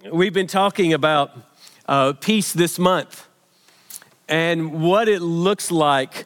We've been talking about peace this month and what it looks like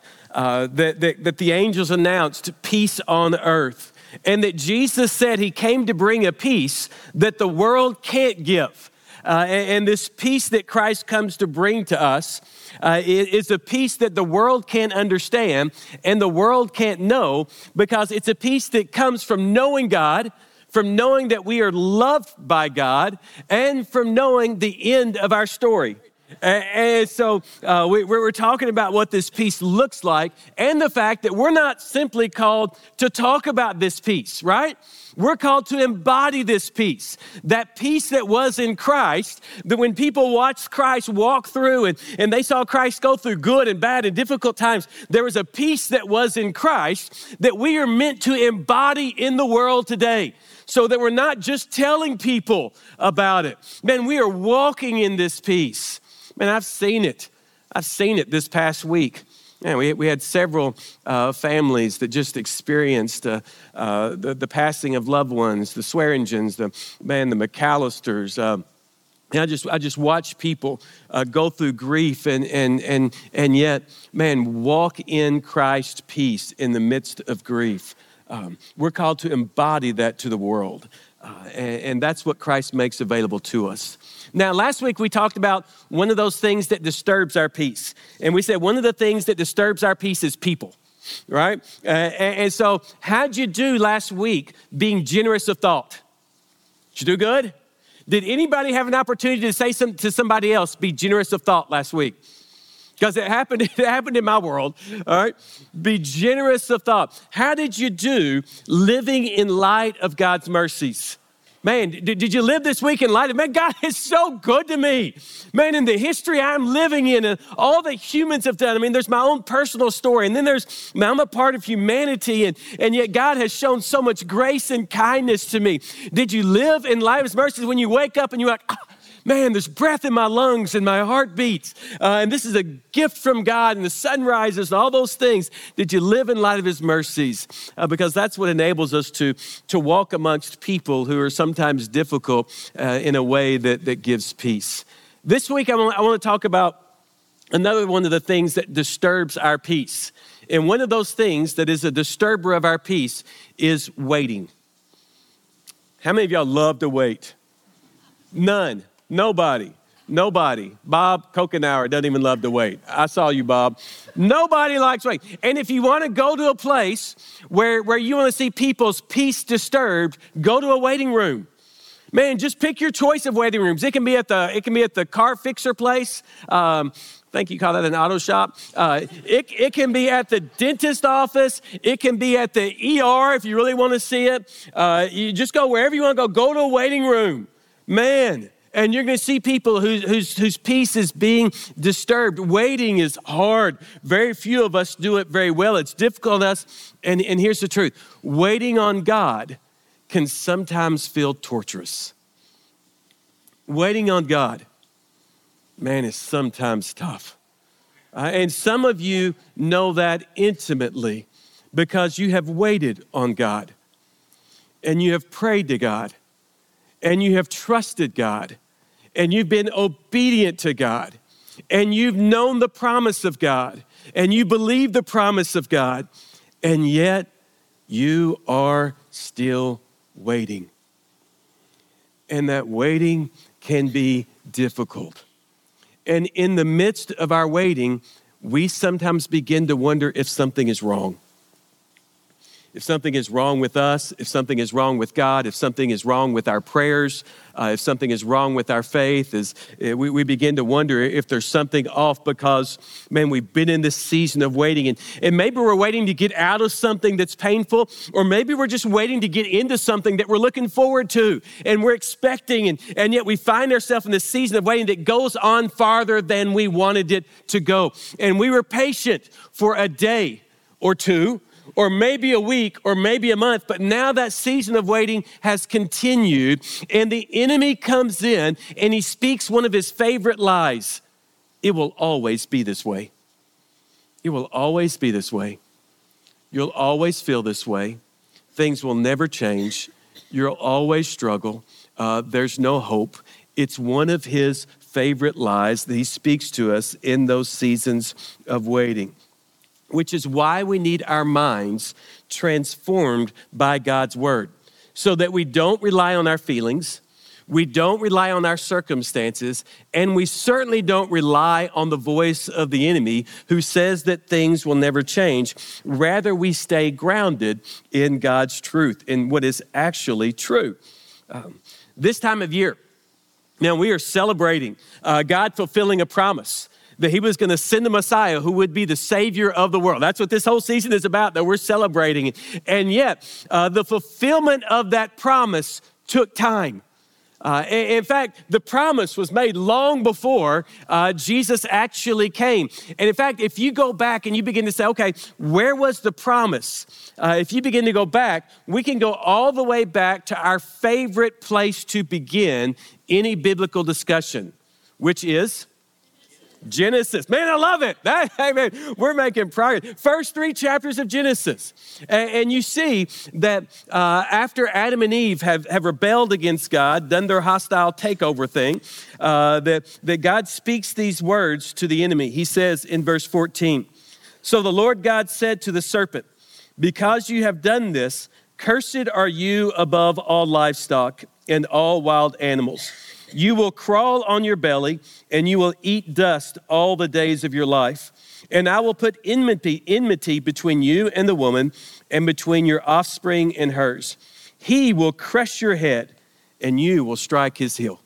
that the angels announced peace on earth, and that Jesus said he came to bring a peace that the world can't give. And this peace that Christ comes to bring to us is a peace that the world can't understand and the world can't know, because it's a peace that comes from knowing God, from knowing that we are loved by God, and from knowing the end of our story. And so we're talking about what this peace looks like, and the fact that we're not simply called to talk about this peace, right? We're called to embody this peace, that peace that was in Christ, that when people watched Christ walk through and they saw Christ go through good and bad and difficult times, there was a peace that was in Christ that we are meant to embody in the world today, so that we're not just telling people about it. Man, we are walking in this peace. Man, I've seen it. I've seen it this past week. Man, we had several families that just experienced the passing of loved ones, the Swearingens, the McAllisters. And I just watch people go through grief and yet, man, walk in Christ's peace in the midst of grief. We're called to embody that to the world. And that's what Christ makes available to us. Now, last week we talked about one of those things that disturbs our peace. And we said one of the things that disturbs our peace is people, right? And so how'd you do last week being generous of thought? Did you do good? Did anybody have an opportunity to say to somebody else, be generous of thought last week? Because it happened in my world, all right? Be generous of thought. How did you do living in light of God's mercies? Man, did you live this week in light of, man, God is so good to me. Man, in the history I'm living in and all that humans have done, I mean, there's my own personal story, and then I'm a part of humanity, and yet God has shown so much grace and kindness to me. Did you live in light of His mercies when you wake up and you're like, man, there's breath in my lungs and my heart beats. And this is a gift from God, and the sun rises and all those things. Did you live in light of His mercies? Because that's what enables us to walk amongst people who are sometimes difficult in a way that gives peace. This week, I want to talk about another one of the things that disturbs our peace. And one of those things that is a disturber of our peace is waiting. How many of y'all love to wait? None. Nobody. Bob Kokenauer doesn't even love to wait. I saw you, Bob. Nobody likes wait. And if you want to go to a place where you want to see people's peace disturbed, go to a waiting room. Man, just pick your choice of waiting rooms. It can be at the car fixer place. I think you call that an auto shop. It can be at the dentist office. It can be at the ER if you really want to see it. You just go wherever you want to go. Go to a waiting room. Man. And you're going to see people whose peace is being disturbed. Waiting is hard. Very few of us do it very well. It's difficult on us. And here's the truth. Waiting on God can sometimes feel torturous. Waiting on God, man, is sometimes tough. And some of you know that intimately because you have waited on God. And you have prayed to God. And you have trusted God. And you've been obedient to God, and you've known the promise of God, and you believe the promise of God, and yet you are still waiting. And that waiting can be difficult. And in the midst of our waiting, we sometimes begin to wonder if something is wrong. If something is wrong with us, if something is wrong with God, if something is wrong with our prayers, if something is wrong with our faith, we begin to wonder if there's something off because, man, we've been in this season of waiting. And maybe we're waiting to get out of something that's painful, or maybe we're just waiting to get into something that we're looking forward to and we're expecting. And yet we find ourselves in this season of waiting that goes on farther than we wanted it to go. And we were patient for a day or two, or maybe a week, or maybe a month, but now that season of waiting has continued, and the enemy comes in and he speaks one of his favorite lies. It will always be this way. It will always be this way. You'll always feel this way. Things will never change. You'll always struggle. There's no hope. It's one of his favorite lies that he speaks to us in those seasons of waiting, which is why we need our minds transformed by God's word so that we don't rely on our feelings, we don't rely on our circumstances, and we certainly don't rely on the voice of the enemy who says that things will never change. Rather, we stay grounded in God's truth, in what is actually true. This time of year, now we are celebrating God fulfilling a promise that he was going to send the Messiah who would be the Savior of the world. That's what this whole season is about, that we're celebrating. And yet, the fulfillment of that promise took time. In fact, the promise was made long before Jesus actually came. And in fact, if you go back and you begin to say, okay, where was the promise? If you begin to go back, we can go all the way back to our favorite place to begin any biblical discussion, which is Genesis. Man, I love it. Man, we're making progress. First 3 chapters of Genesis. And you see that after Adam and Eve have rebelled against God, done their hostile takeover thing, that God speaks these words to the enemy. He says in verse 14, "So the Lord God said to the serpent, 'Because you have done this, cursed are you above all livestock and all wild animals. You will crawl on your belly, and you will eat dust all the days of your life. And I will put enmity between you and the woman, and between your offspring and hers. He will crush your head, and you will strike his heel.'"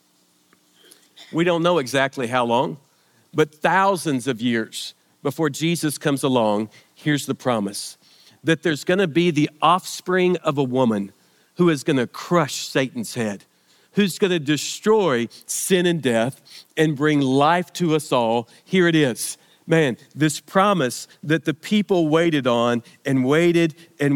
We don't know exactly how long, but thousands of years before Jesus comes along, here's the promise, that there's going to be the offspring of a woman who is going to crush Satan's head, who's going to destroy sin and death and bring life to us all. Here it is. Man, this promise that the people waited on and waited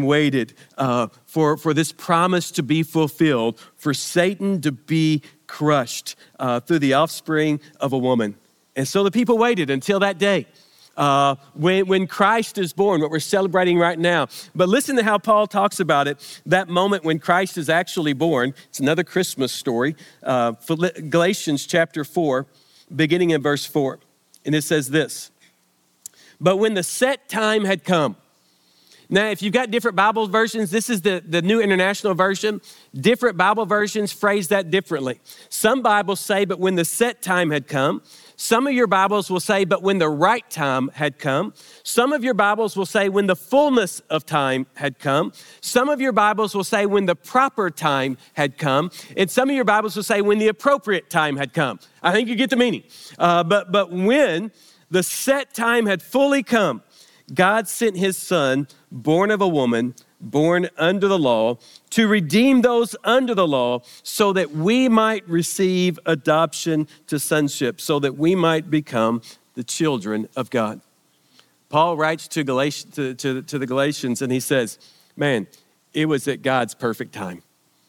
for this promise to be fulfilled, for Satan to be crushed through the offspring of a woman. And so the people waited until that day. When Christ is born, what we're celebrating right now. But listen to how Paul talks about it, that moment when Christ is actually born. It's another Christmas story. Galatians chapter 4, beginning in verse 4. And it says this, "But when the set time had come." Now, if you've got different Bible versions, this is the New International Version. Different Bible versions phrase that differently. Some Bibles say, "But when the set time had come." Some of your Bibles will say, "But when the right time had come." Some of your Bibles will say, "When the fullness of time had come." Some of your Bibles will say, "When the proper time had come." And some of your Bibles will say, "When the appropriate time had come." I think you get the meaning. But when the set time had fully come, God sent his son, born of a woman, born under the law, to redeem those under the law so that we might receive adoption to sonship, so that we might become the children of God. Paul writes to the Galatians and he says, man, it was at God's perfect time.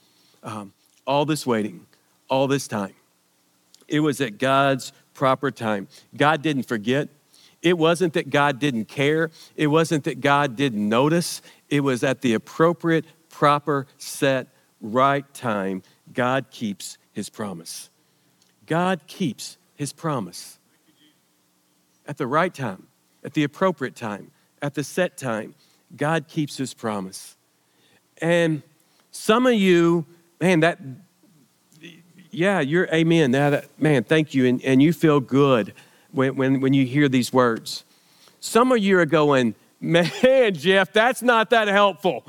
All this waiting, all this time, it was at God's proper time. God didn't forget. It wasn't that God didn't care. It wasn't that God didn't notice. It was at the appropriate, proper, set, right time. God keeps his promise. God keeps his promise. At the right time, at the appropriate time, at the set time, God keeps his promise. And some of you, man, you're amen. Man, thank you. And you feel good when you hear these words. Some of you are going, man, Jeff, that's not that helpful.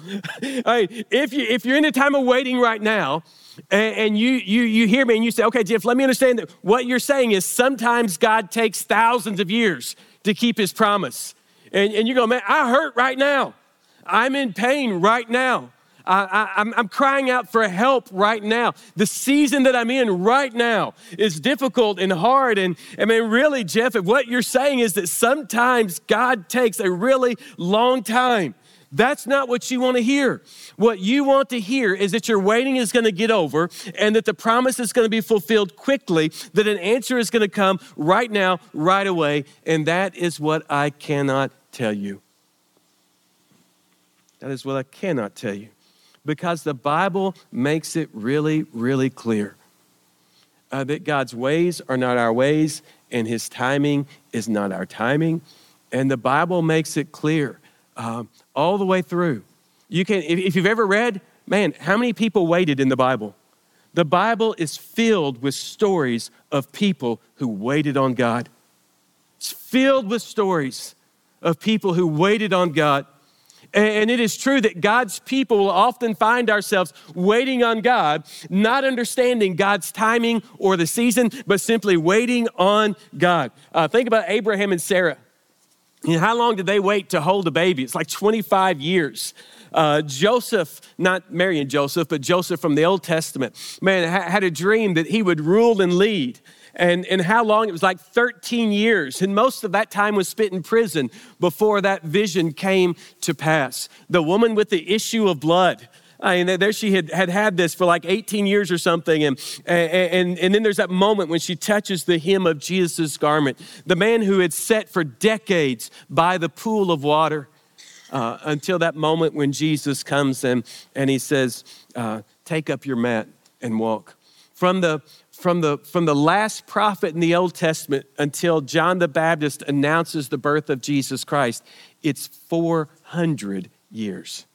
If you're in a time of waiting right now, and you hear me and you say, okay, Jeff, let me understand that what you're saying is sometimes God takes thousands of years to keep his promise. And you go, man, I hurt right now. I'm in pain right now. I'm crying out for help right now. The season that I'm in right now is difficult and hard. And I mean, really, Jeff, what you're saying is that sometimes God takes a really long time. That's not what you want to hear. What you want to hear is that your waiting is going to get over and that the promise is going to be fulfilled quickly, that an answer is going to come right now, right away. And that is what I cannot tell you. That is what I cannot tell you. Because the Bible makes it really, really clear. that God's ways are not our ways and his timing is not our timing. And the Bible makes it clear all the way through. You can, if you've ever read, man, how many people waited in the Bible? The Bible is filled with stories of people who waited on God. It's filled with stories of people who waited on God. And it is true that God's people will often find ourselves waiting on God, not understanding God's timing or the season, but simply waiting on God. Think about Abraham and Sarah. You know, how long did they wait to hold a baby? It's like 25 years. Joseph, not Mary and Joseph, but Joseph from the Old Testament, man, had a dream that he would rule and lead. And how long? It was like 13 years. And most of that time was spent in prison before that vision came to pass. The woman with the issue of blood, I mean, there she had this for like 18 years or something. And then there's that moment when she touches the hem of Jesus' garment. The man who had sat for decades by the pool of water until that moment when Jesus comes and he says, take up your mat and walk. From the last prophet in the Old Testament until John the Baptist announces the birth of Jesus Christ, it's 400 years.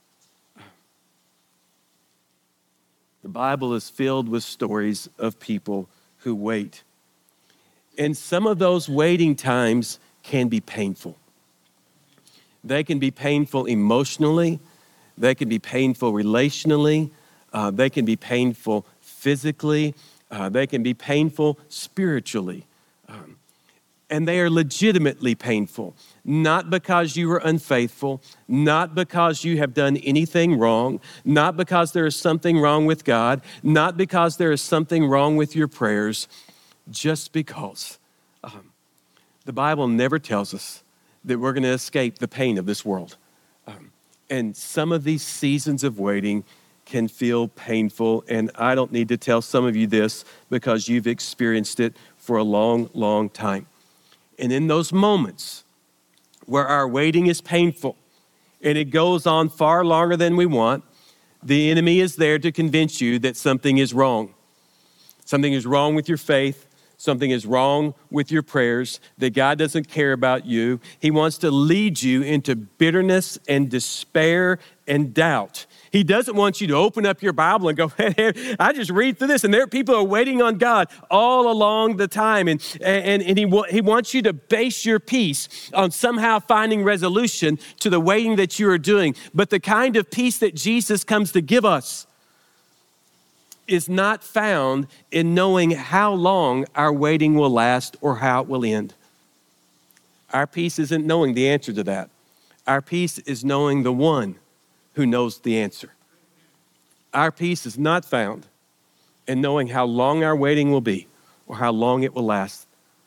The Bible is filled with stories of people who wait. And some of those waiting times can be painful. They can be painful emotionally. They can be painful relationally. They can be painful physically. They can be painful spiritually. And they are legitimately painful, not because you were unfaithful, not because you have done anything wrong, not because there is something wrong with God, not because there is something wrong with your prayers, just because. The Bible never tells us that we're going to escape the pain of this world. And some of these seasons of waiting can feel painful, and I don't need to tell some of you this because you've experienced it for a long, long time. And in those moments where our waiting is painful and it goes on far longer than we want, the enemy is there to convince you that something is wrong. Something is wrong with your faith. Something is wrong with your prayers, that God doesn't care about you. He wants to lead you into bitterness and despair and doubt. He doesn't want you to open up your Bible and go, hey, I just read through this, and there are people who are waiting on God all along the time. And he wants you to base your peace on somehow finding resolution to the waiting that you are doing. But the kind of peace that Jesus comes to give us is not found in knowing how long our waiting will last or how it will end. Our peace isn't knowing the answer to that. Our peace is knowing the one who knows the answer. Our peace is not found in knowing how long our waiting will be or how long it will last.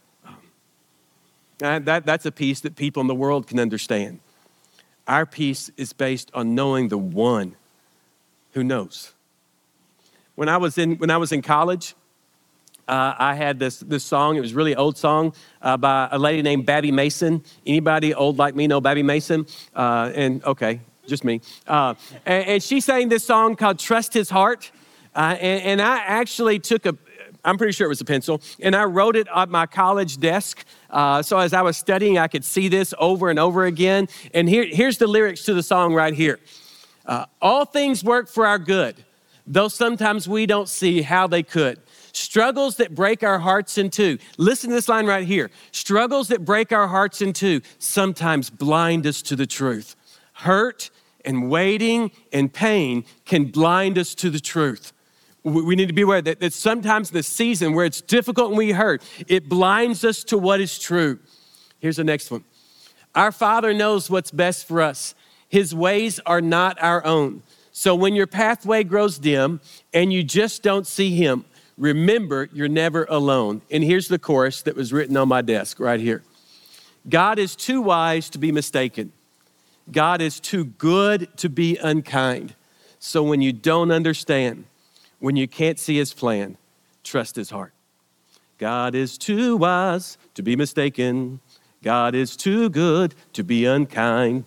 That's a peace that people in the world can understand. Our peace is based on knowing the one who knows. When I was in college, I had this song. It was a really old song by a lady named Babbie Mason. Anybody old like me know Babbie Mason? Okay, just me. And she sang this song called "Trust His Heart." And I actually I'm pretty sure it was a pencil, and I wrote it on my college desk. So as I was studying, I could see this over and over again. And here's the lyrics to the song right here. All things work for our good, though sometimes we don't see how they could. Struggles that break our hearts in two. Listen to this line right here. Struggles that break our hearts in two sometimes blind us to the truth. Hurt and waiting and pain can blind us to the truth. We need to be aware that sometimes the season where it's difficult and we hurt, it blinds us to what is true. Here's the next one. Our Father knows what's best for us. His ways are not our own. So when your pathway grows dim and you just don't see him, remember you're never alone. And here's the chorus that was written on my desk right here. God is too wise to be mistaken. God is too good to be unkind. So when you don't understand, when you can't see his plan, trust his heart. God is too wise to be mistaken. God is too good to be unkind.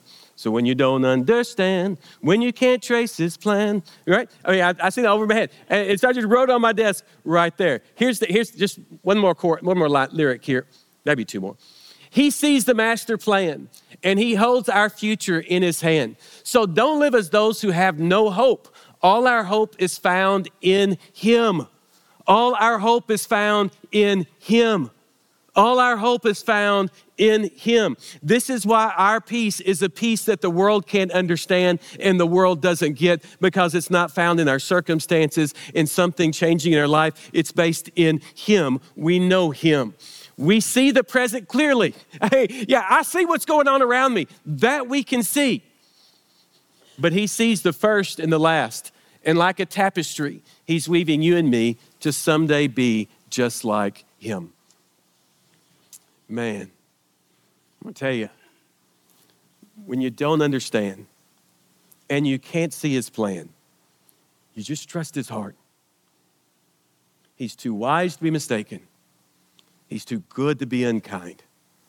So when you don't understand, when you can't trace his plan, right? I mean, I see that over my head. And so I just wrote on my desk right there. Here's just one more lyric here. Maybe two more. He sees the master plan, and he holds our future in his hand. So don't live as those who have no hope. All our hope is found in him. All our hope is found in him. All our hope is found in him. This is why our peace is a peace that the world can't understand and the world doesn't get, because it's not found in our circumstances, in something changing in our life. It's based in him. We know him. We see the present clearly. Hey, yeah, I see what's going on around me. That we can see. But he sees the first and the last. And like a tapestry, he's weaving you and me to someday be just like him. Man, I'm gonna tell you, when you don't understand and you can't see his plan, you just trust his heart. He's too wise to be mistaken. He's too good to be unkind.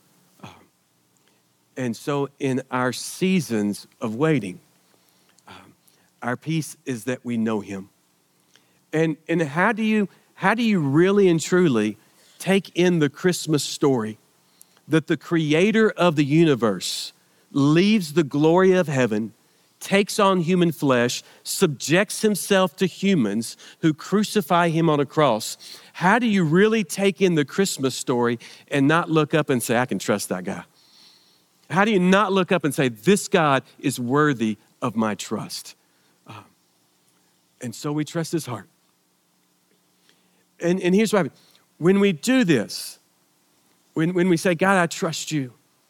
And so in our seasons of waiting, our peace is that we know him. And how do you really and truly take in the Christmas story that the creator of the universe leaves the glory of heaven, takes on human flesh, subjects himself to humans who crucify him on a cross? How do you really take in the Christmas story and not look up and say, I can trust that guy? How do you not look up and say, this God is worthy of my trust? And so we trust his heart. And here's what happens. When we do this, when we say, God, I trust you.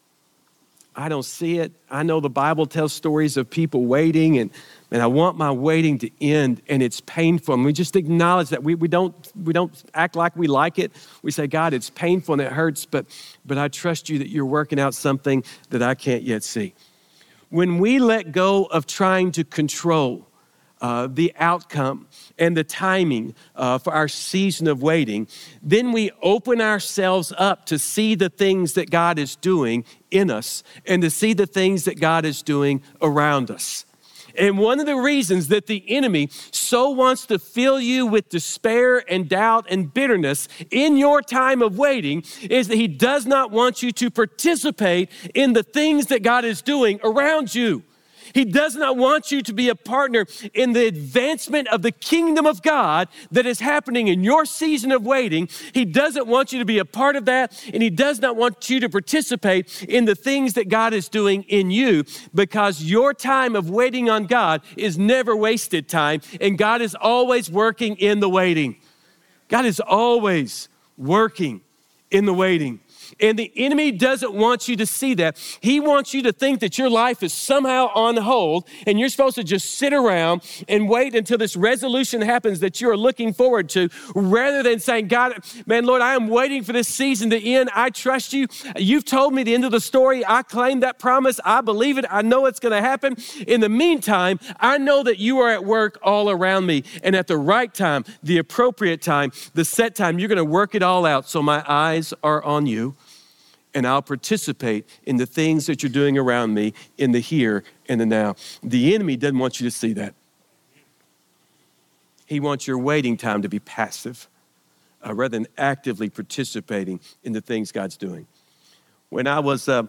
I don't see it. I know the Bible tells stories of people waiting, and I want my waiting to end, and it's painful. And we just acknowledge that we don't act like we like it. We say, God, it's painful and it hurts, but I trust you that you're working out something that I can't yet see. When we let go of trying to control the outcome and the timing for our season of waiting, then we open ourselves up to see the things that God is doing in us and to see the things that God is doing around us. And one of the reasons that the enemy so wants to fill you with despair and doubt and bitterness in your time of waiting is that he does not want you to participate in the things that God is doing around you. He does not want you to be a partner in the advancement of the kingdom of God that is happening in your season of waiting. He doesn't want you to be a part of that, and he does not want you to participate in the things that God is doing in you, because your time of waiting on God is never wasted time, and God is always working in the waiting. God is always working in the waiting. And the enemy doesn't want you to see that. He wants you to think that your life is somehow on hold and you're supposed to just sit around and wait until this resolution happens that you're looking forward to, rather than saying, God, man, Lord, I am waiting for this season to end. I trust you. You've told me the end of the story. I claim that promise. I believe it. I know it's going to happen. In the meantime, I know that you are at work all around me. And at the right time, the appropriate time, the set time, you're going to work it all out. So my eyes are on you. And I'll participate in the things that you're doing around me in the here and the now. The enemy doesn't want you to see that. He wants your waiting time to be passive rather than actively participating in the things God's doing. When I was, as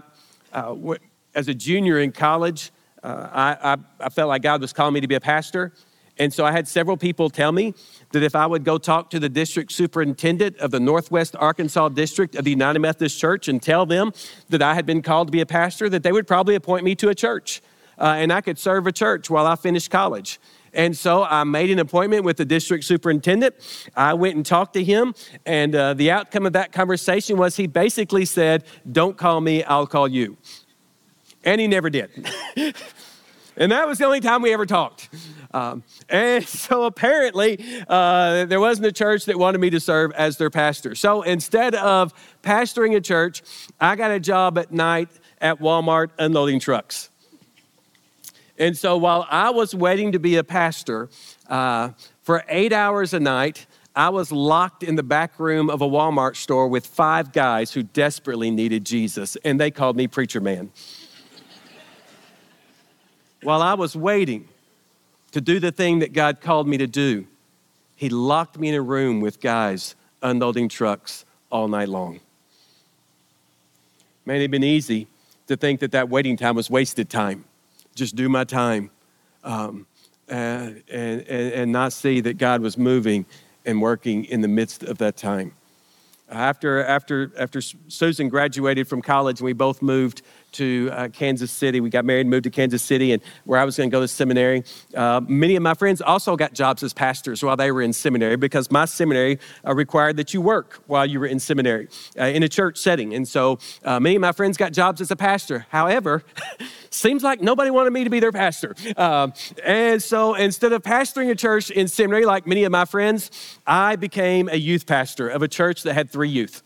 a junior in college, I felt like God was calling me to be a pastor. And so I had several people tell me that if I would go talk to the district superintendent of the Northwest Arkansas district of the United Methodist Church and tell them that I had been called to be a pastor, that they would probably appoint me to a church and I could serve a church while I finished college. And so I made an appointment with the district superintendent. I went and talked to him, and the outcome of that conversation was he basically said, don't call me, I'll call you. And he never did. And that was the only time we ever talked. And so apparently there wasn't a church that wanted me to serve as their pastor. So instead of pastoring a church, I got a job at night at Walmart unloading trucks. And so while I was waiting to be a pastor for 8 hours a night, I was locked in the back room of a Walmart store with 5 guys who desperately needed Jesus. And they called me Preacher Man. while I was waiting to do the thing that God called me to do, he locked me in a room with guys unloading trucks all night long. Man, it'd been easy to think that waiting time was wasted time. Just do my time and not see that God was moving and working in the midst of that time. After Susan graduated from college and we both moved to Kansas City, we got married and moved to Kansas City, and where I was going to go to seminary. Many of my friends also got jobs as pastors while they were in seminary, because my seminary required that you work while you were in seminary in a church setting. And so many of my friends got jobs as a pastor. However, seems like nobody wanted me to be their pastor. And so instead of pastoring a church in seminary like many of my friends, I became a youth pastor of a church that had 3 youth.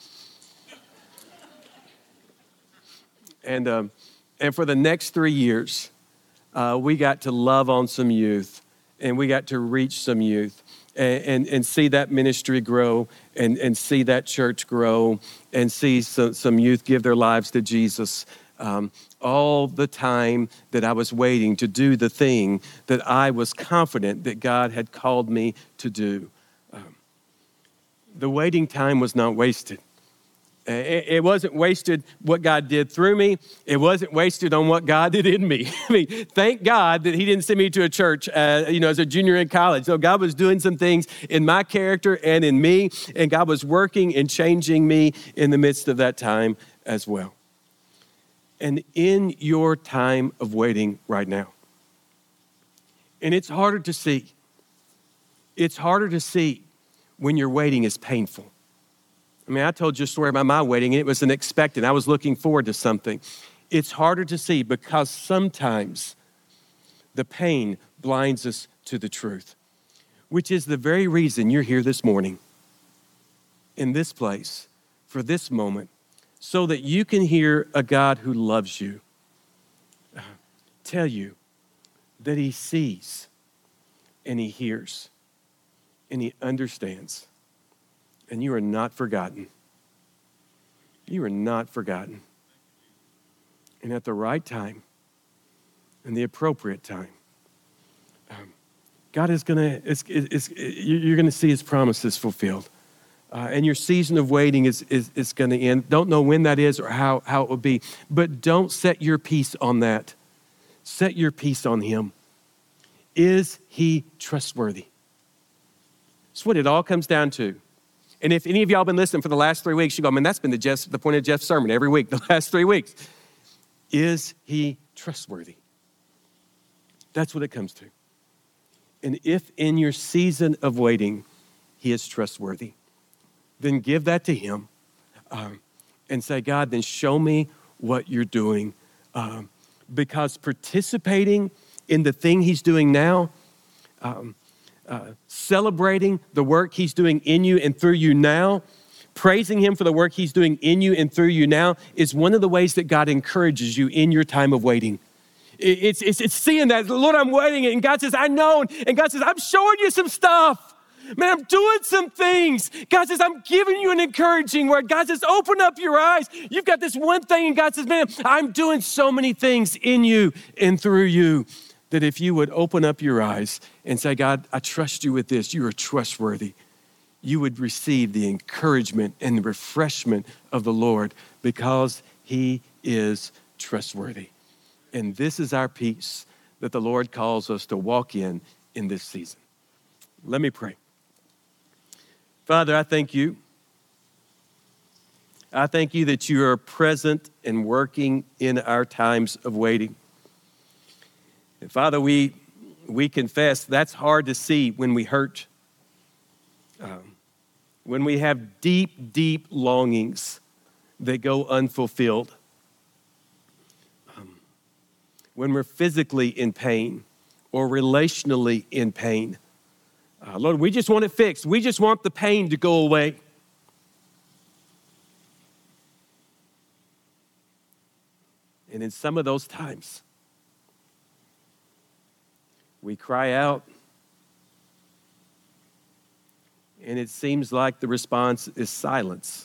And for the next 3 years, we got to love on some youth, and we got to reach some youth and see that ministry grow and see that church grow and see some youth give their lives to Jesus. All the time that I was waiting to do the thing that I was confident that God had called me to do. The waiting time was not wasted. It wasn't wasted what God did through me. It wasn't wasted on what God did in me. I mean, thank God that he didn't send me to a church, as a junior in college. So God was doing some things in my character and in me, and God was working and changing me in the midst of that time as well. And in your time of waiting right now, and it's harder to see. It's harder to see when your waiting is painful. I mean, I told you a story about my waiting, and it was unexpected. I was looking forward to something. It's harder to see because sometimes the pain blinds us to the truth, which is the very reason you're here this morning in this place for this moment, so that you can hear a God who loves you tell you that he sees and he hears and he understands. And you are not forgotten. You are not forgotten. And at the right time, and the appropriate time, God is you're going to see his promises fulfilled. And your season of waiting is going to end. Don't know when that is or how it will be. But don't set your peace on that. Set your peace on him. Is he trustworthy? That's what it all comes down to. And if any of y'all have been listening for the last 3 weeks, you go, man, that's been the point of Jeff's sermon every week, the last 3 weeks. Is he trustworthy? That's what it comes to. And if in your season of waiting, he is trustworthy, then give that to him and say, God, then show me what you're doing. Because participating in the thing he's doing now, celebrating the work he's doing in you and through you now, praising him for the work he's doing in you and through you now is one of the ways that God encourages you in your time of waiting. It's seeing that, Lord, I'm waiting, and God says, I know, and God says, I'm showing you some stuff. Man, I'm doing some things. God says, I'm giving you an encouraging word. God says, open up your eyes. You've got this one thing, and God says, man, I'm doing so many things in you and through you, that if you would open up your eyes and say, God, I trust you with this, you are trustworthy, you would receive the encouragement and the refreshment of the Lord because he is trustworthy. And this is our peace that the Lord calls us to walk in this season. Let me pray. Father, I thank you. I thank you that you are present and working in our times of waiting. And Father, we confess that's hard to see when we hurt, when we have deep, deep longings that go unfulfilled, when we're physically in pain or relationally in pain. Lord, we just want it fixed. We just want the pain to go away. And in some of those times, we cry out, and it seems like the response is silence.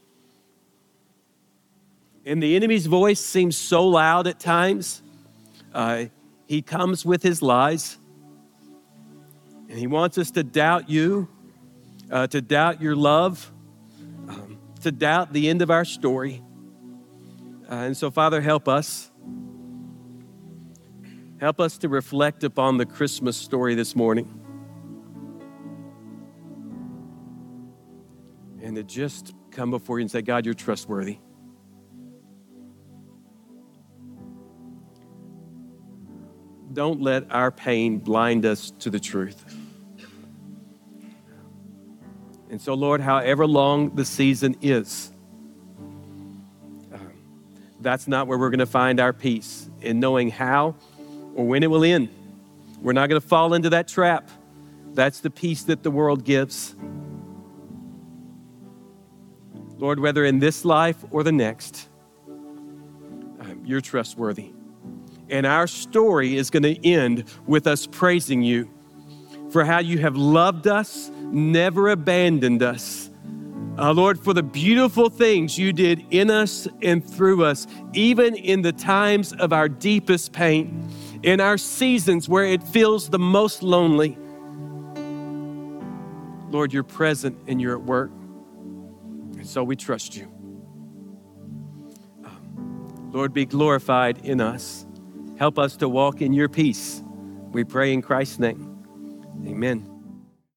And the enemy's voice seems so loud at times He comes with his lies, and he wants us to doubt you, to doubt your love, to doubt the end of our story. And so, Father, help us. Help us to reflect upon the Christmas story this morning. And to just come before you and say, God, you're trustworthy. Don't let our pain blind us to the truth. And so, Lord, however long the season is, that's not where we're going to find our peace, in knowing how or when it will end. We're not going to fall into that trap. That's the peace that the world gives. Lord, whether in this life or the next, you're trustworthy. And our story is going to end with us praising you for how you have loved us, never abandoned us. Lord, for the beautiful things you did in us and through us, even in the times of our deepest pain, in our seasons where it feels the most lonely. Lord, you're present and you're at work. And so we trust you. Lord, be glorified in us. Help us to walk in your peace. We pray in Christ's name. Amen.